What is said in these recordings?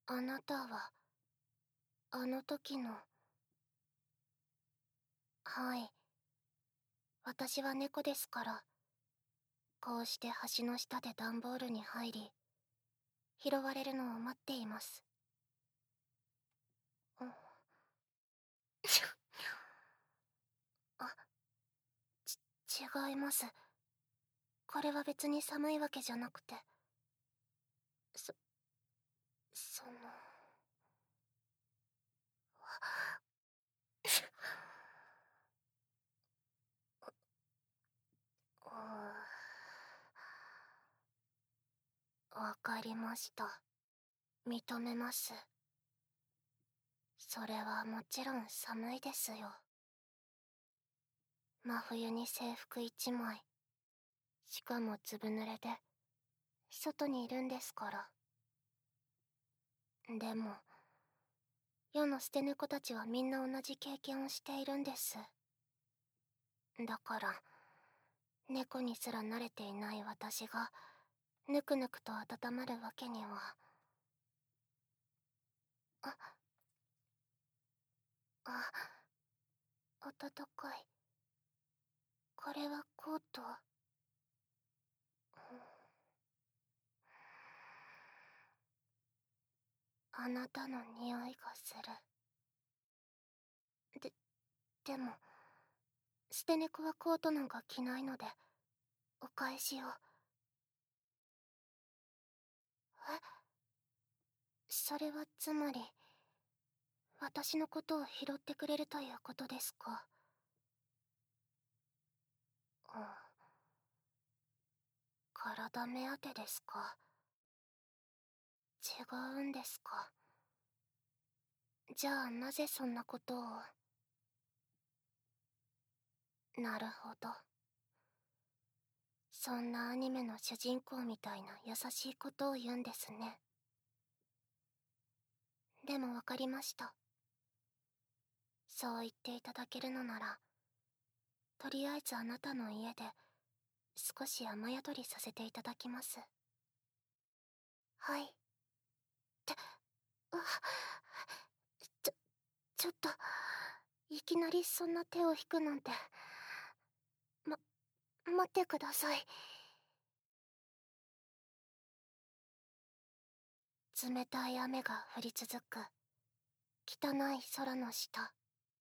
あなたは、あの時の。はい。私は猫ですから、こうして橋の下で段ボールに入り、拾われるのを待っています。うん。あ、違います。これは別に寒いわけじゃなくて。そ、その。わかりました。認めます。それはもちろん寒いですよ。真冬に制服一枚。しかもずぶ濡れで、外にいるんですから。でも、世の捨て猫たちはみんな同じ経験をしているんです。だから、猫にすら慣れていない私が、ぬくぬくと温まるわけには。あ、あ、暖かい。これはコート。あなたの匂いがする。で、でも、捨て猫はコートなんか着ないので、お返しを。え、それはつまり、私のことを拾ってくれるということですか？うん。体目当てですか？違うんですか？じゃあなぜそんなことを。なるほど。そんなアニメの主人公みたいな優しいことを言うんですね。でもわかりました。そう言っていただけるのなら、とりあえずあなたの家で少し雨宿りさせていただきます。はい。あ、ちょ、ちょっと、いきなりそんな手を引くなんて。ま、待ってください。冷たい雨が降り続く、汚い空の下。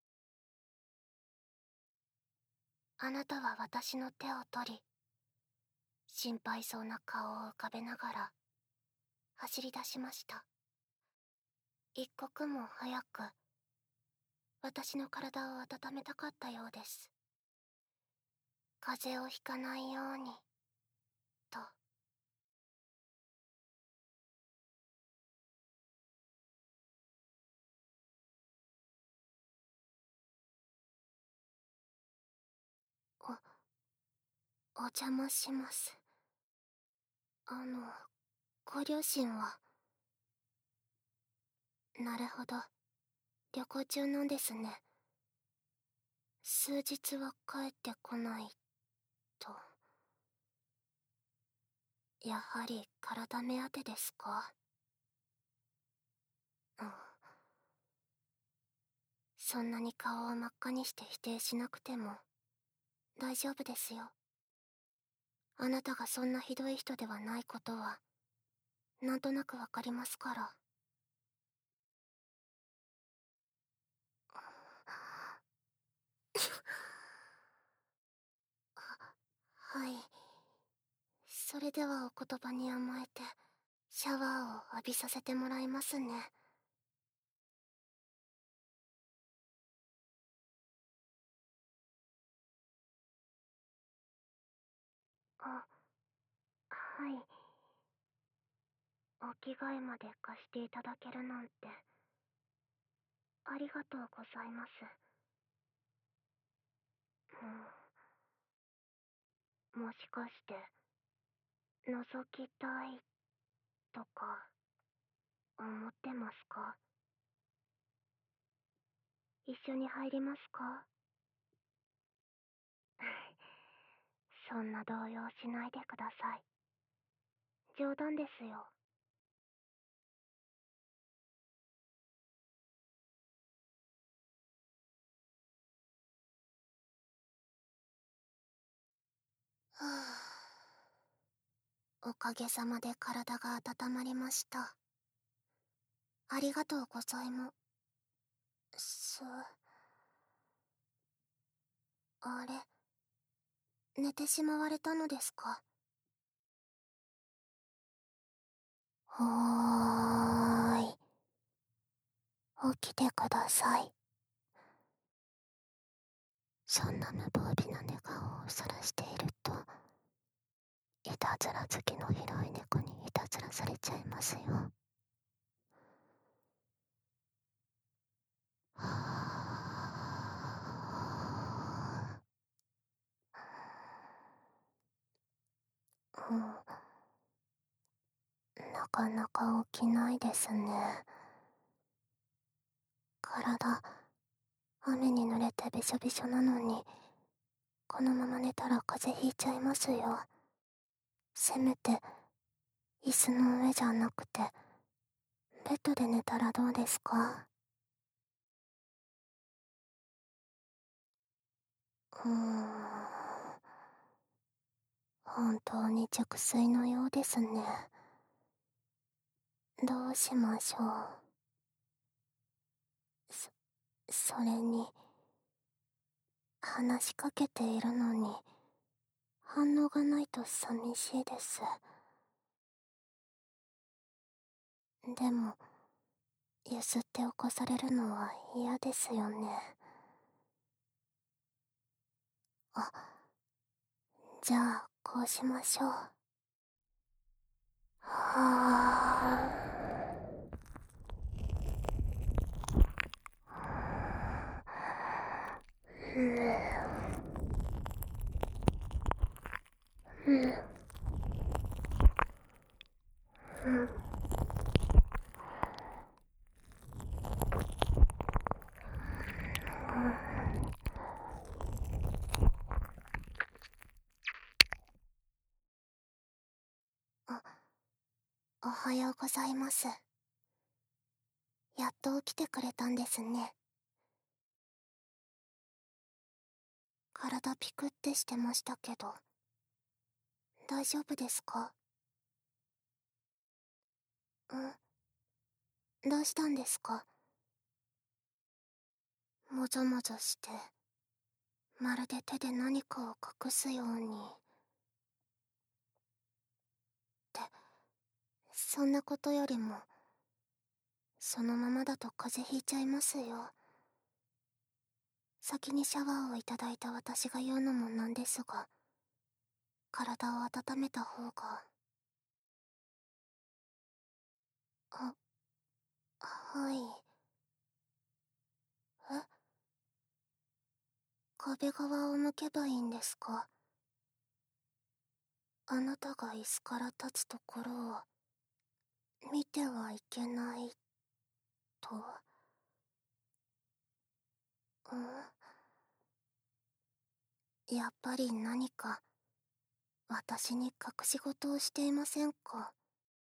あなたは私の手を取り、心配そうな顔を浮かべながら、走り出しました。一刻も早く、私の体を温めたかったようです。風邪をひかないように、と。お邪魔します。ご両親は。なるほど。旅行中なんですね。数日は帰ってこないと。やはり体目当てですか？うん。そんなに顔を真っ赤にして否定しなくても大丈夫ですよ。あなたがそんなひどい人ではないことはなんとなくわかりますから。はい。それではお言葉に甘えてシャワーを浴びさせてもらいますね。あ、はい。お着替えまで貸していただけるなんてありがとうございます。もしかして覗きたいとか思ってますか？一緒に入りますか？そんな動揺しないでください。冗談ですよ。 ふぅ。おかげさまで体が温まりました。ありがとうございます。あれ、寝てしまわれたのですか？はーい。起きてください。そんな無防備な寝顔をさらしていると、いたずら好きの広い猫にいたずらされちゃいますよ。うん、なかなか起きないですね。体、雨に濡れてびしょびしょなのに、このまま寝たら風邪ひいちゃいますよ。せめて、椅子の上じゃなくて、ベッドで寝たらどうですか？本当に熟睡のようですね。どうしましょう。それに、話しかけているのに、反応がないと寂しいです。でも、ゆすって起こされるのは嫌ですよね。あ、じゃあ、こうしましょう。はぁ。うん。うん。あ、おはようございます。やっと起きてくれたんですね。体ピクってしてましたけど、大丈夫ですか？どうしたんですか？もぞもぞして、まるで手で何かを隠すように。って、そんなことよりも、そのままだと風邪ひいちゃいますよ。先にシャワーをいただいた私が言うのもなんですが、体を温めた方が。あ、はい。え、壁側を向けばいいんですか？あなたが椅子から立つところを見てはいけないと。やっぱり何か私に隠し事をしていませんか？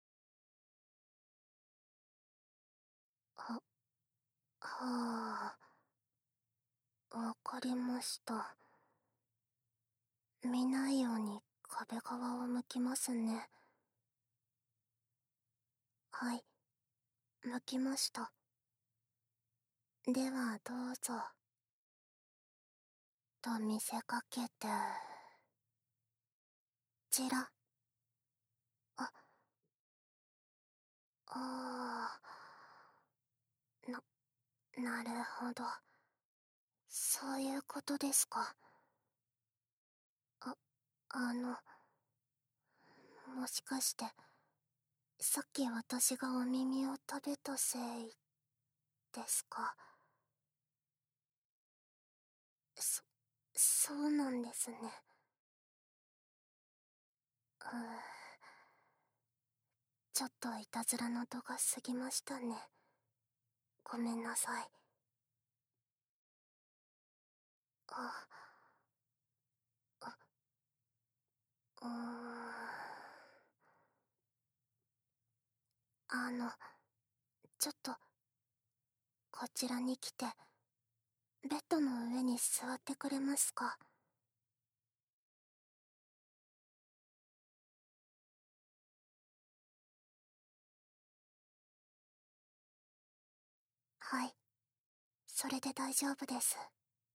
は、はあ、わかりました。見ないように壁側を向きますね。はい、向きました。ではどうぞ。と見せかけて、ちら。あ、あー、なるほど。そういうことですか。あ、もしかして、さっき私がお耳を食べたせいですか？そ、そうなんですね。ちょっといたずらの度が過ぎましたね。ごめんなさい。あ、あ、うーん。あの、ちょっと、こちらに来て、ベッドの上に座ってくれますか？ はい、それで大丈夫です。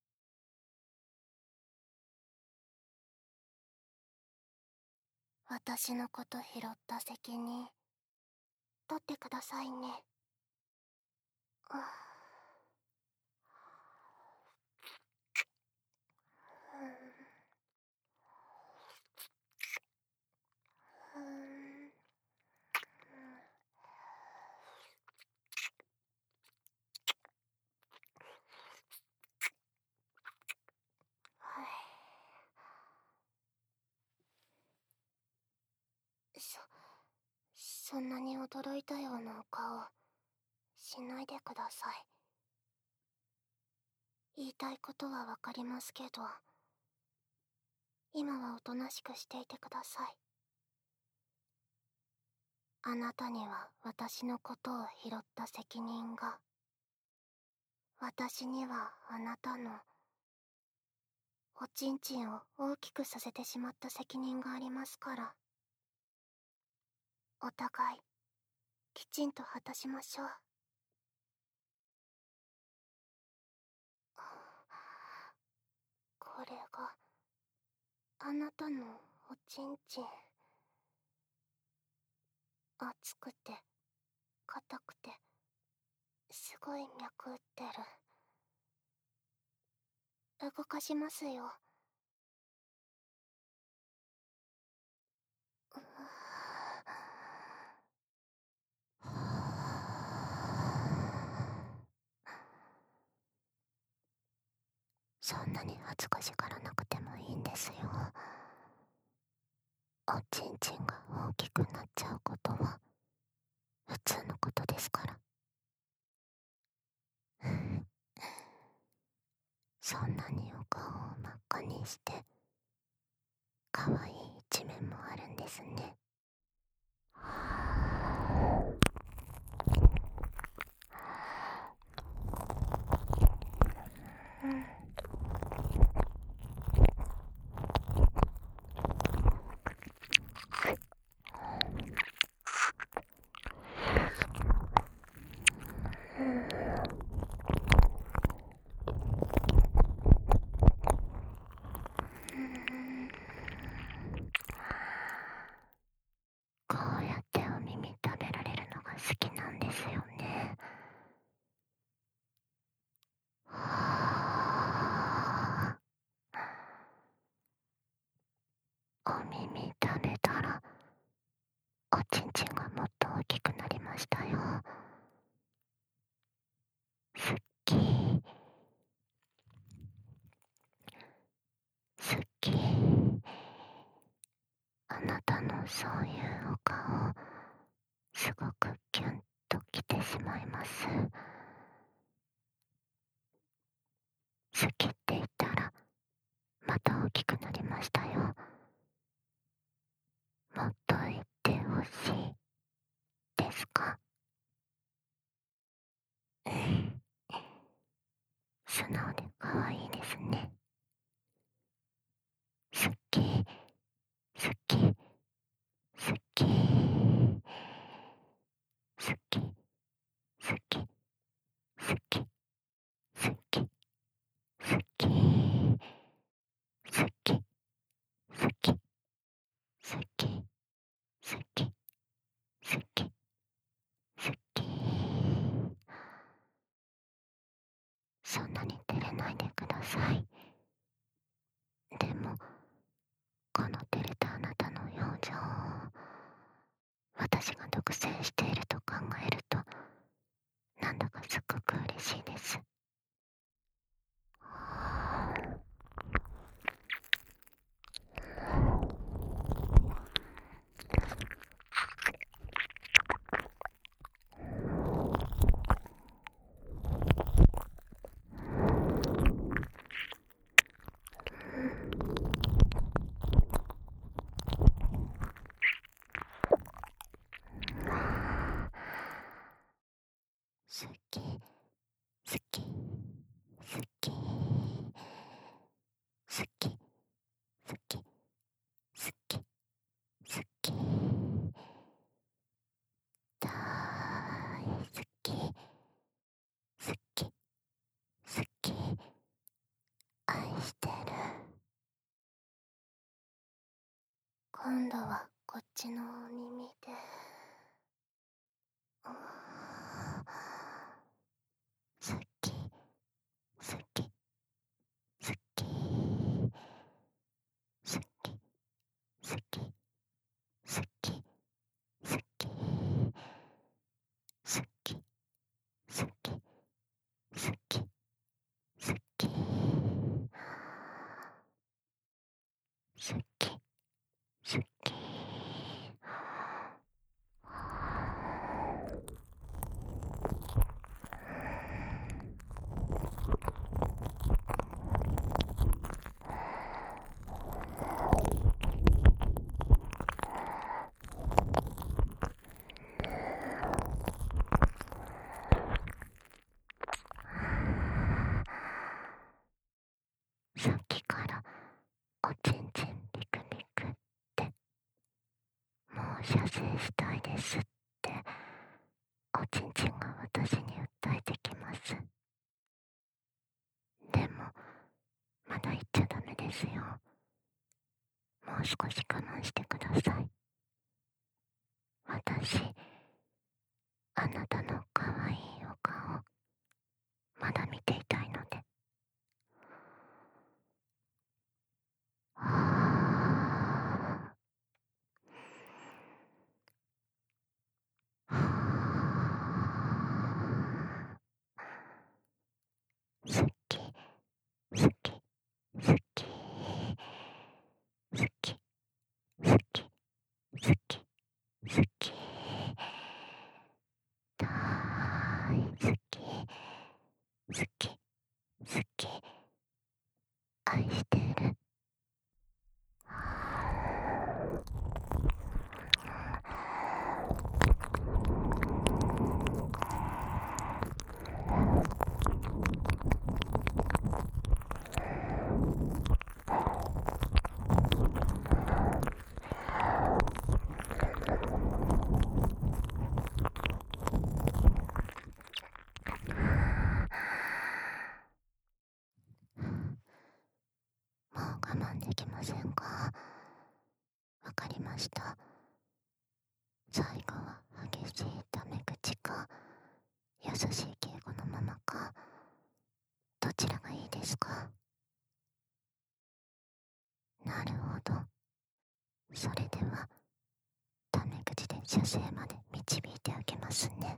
私のこと拾った責任取ってくださいね。うんはい、そんなに驚いたようなお顔しないでください。言いたいことはわかりますけど、今はおとなしくしていてください。あなたには私のことを拾った責任が、私にはあなたのおちんちんを大きくさせてしまった責任がありますから、お互いきちんと果たしましょう。これがあなたのおちんちん、熱くて硬くてすごい脈打ってる。動かしますよ。そんなに恥ずかしがらなくてもいいんですよ。おちんちんが大きくなっちゃうことは普通のことですから。そんなにお顔を真っ赤にして可愛い一面もあるんですね。こうやってお耳食べられるのが好きなんですよね。お耳食べたらおちんちんがもっと大きくなりましたよ。すっきーすっきー。あなたのそういうお顔すごくキュンときてしまいます。好きって言ったらまた大きくなりましたよ。もっと言ってほしいですか？素直で可愛いですね。好き好き好き好き好き好き好き好き好き好き好き好き好き好き。そんなに照れないでください。でもこの照れたあなたの表情を私が独占していると考えるとなんだかすっごく嬉しいです。好き好き今度はこっちのお耳で。好き好き好き好き好き好き好き好き好き好き好き好き好き。さっきからおちんちんピクピクってもう射精したいですっておちんちんが私に訴えてきます。でもまだ言っちゃダメですよ。もう少し我慢してください。私あなたの可愛いお顔まだ見ていたいので。好き好き好き好き好き好き好き大好き好き好き愛してる。もう我慢できませんか？わかりました。最後は激しいタメ口か優しい敬語のままか、どちらがいいですか？なるほど。それではタメ口で射精まで導いてあげますね。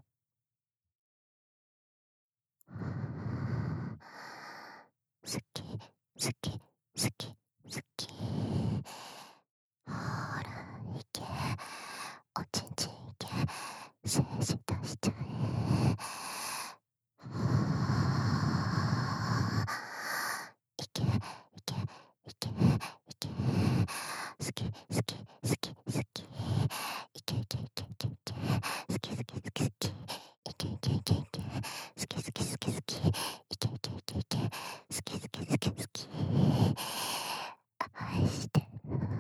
好き好き好き好き。ほら行け、おちんちん行け、精子出しちゃえ。行け行け行け行け、好き好き好き好き、行け行け行け行け行け、好き好き好き好き、行け行け行け行け、好き好き好き好き、行け行け行け行け、好き好き好き好き、愛してる。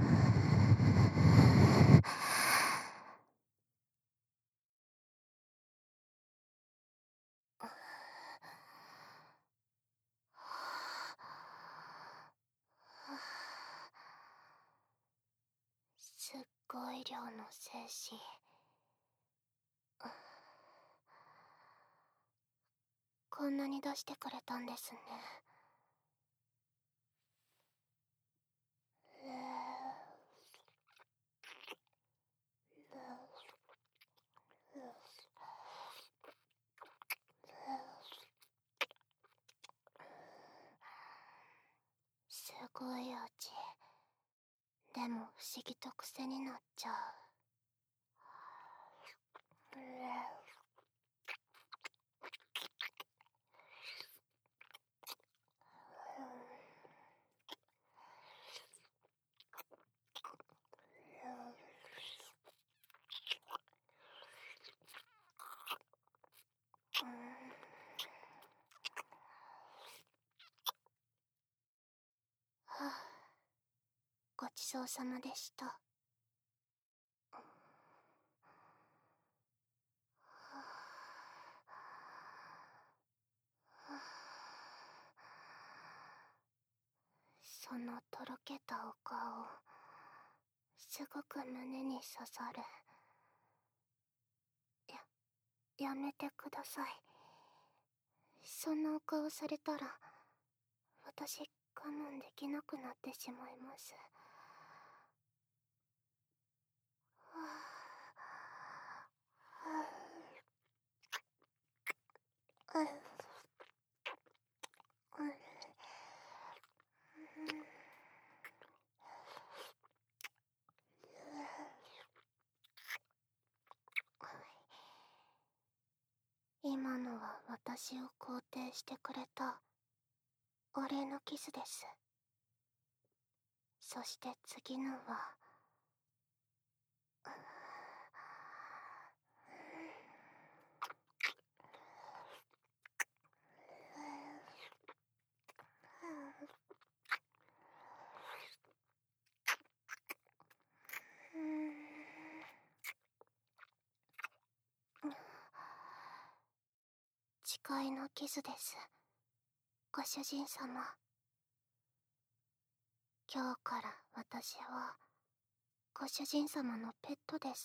すっごい量の精子。こんなに出してくれたんですね。すごい味。でも不思議と癖になっちゃう。はあ、ごちそうさまでした。そのとろけたお顔、 すごく胸に刺さる。やめてください。そんなお顔されたら、私我慢できなくなってしまいます。今のは私を肯定してくれたお礼のキスです。そして次のは、誓いのキスです。ご主人様。今日から私はご主人様のペットです。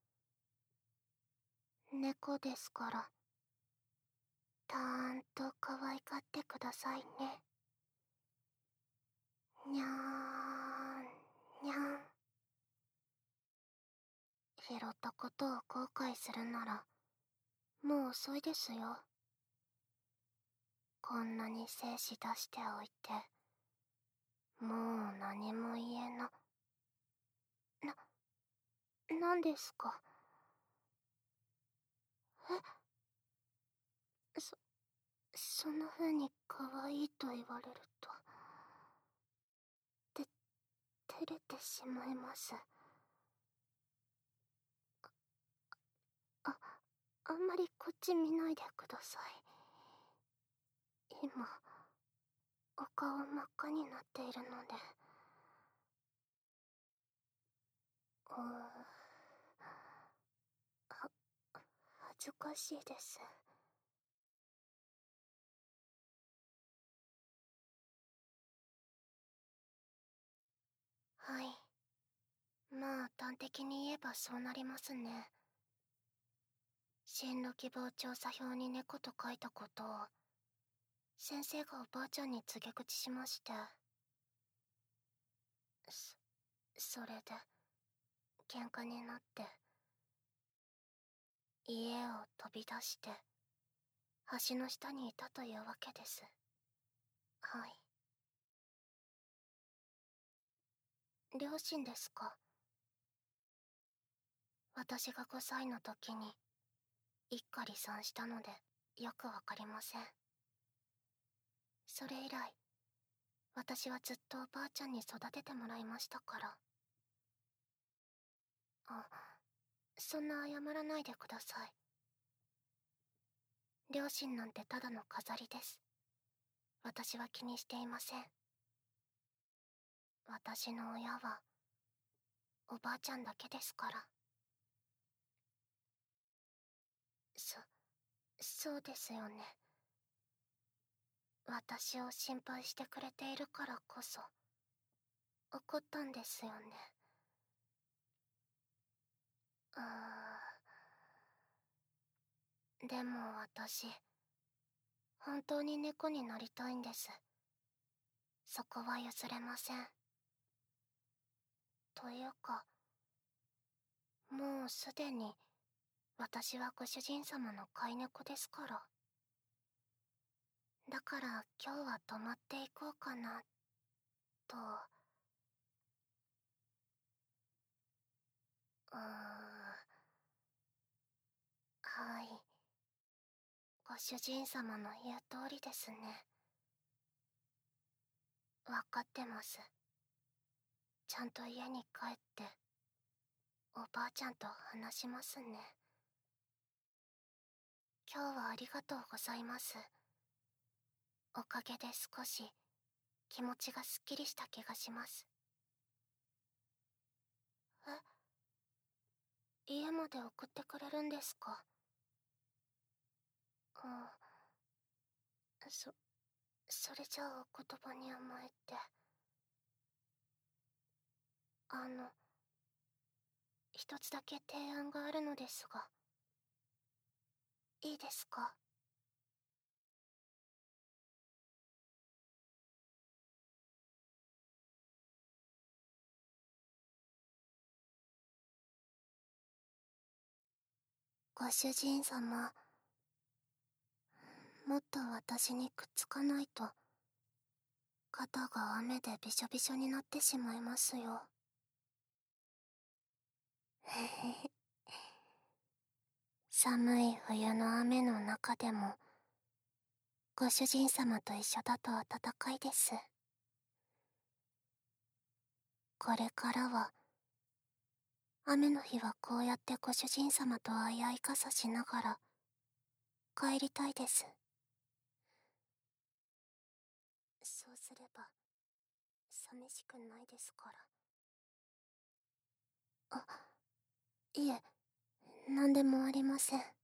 猫ですから、たーんと可愛がってくださいね。にゃーん、にゃん。拾ったことを後悔するなら、もう遅いですよ。こんなに精子出しておいて、もう何も言えな。なんですか？え？そんな風に可愛いと言われると、て、照れてしまいます。あ、あんまりこっち見ないでください。今、お顔真っ赤になっているので。恥ずかしいです。はい。まあ、端的に言えばそうなりますね。進路希望調査票に猫と書いたことを、先生がおばあちゃんに告げ口しまして。それで、喧嘩になって、家を飛び出して、橋の下にいたというわけです。はい。両親ですか？私が5歳の時に、一家離散したので、よくわかりません。それ以来、私はずっとおばあちゃんに育ててもらいましたから。あ、そんな謝らないでください。両親なんてただの飾りです。私は気にしていません。私の親は、おばあちゃんだけですから。そうですよね。私を心配してくれているからこそ、怒ったんですよね。でも私、本当に猫になりたいんです。そこは譲れません。というか、もうすでに、私はご主人様の飼い猫ですから。だから今日は泊まっていこうかな、と。はい。ご主人様の言う通りですね。わかってます。ちゃんと家に帰って、おばあちゃんと話しますね。今日はありがとうございます。おかげで少し気持ちがすっきりした気がします。家まで送ってくれるんですか？それじゃあお言葉に甘えて。 一つだけ提案があるのですが、いいですか？ご主人様、もっと私にくっつかないと、肩が雨でびしょびしょになってしまいますよ。寒い冬の雨の中でも、ご主人様と一緒だと暖かいです。これからは、雨の日はこうやってご主人様と相合い傘しながら、帰りたいです。そうすれば、寂しくないですから。あ、いえ、何でもありません。